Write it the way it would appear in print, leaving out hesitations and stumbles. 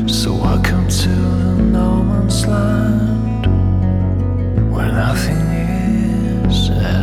So welcome to the no man's land, where nothing is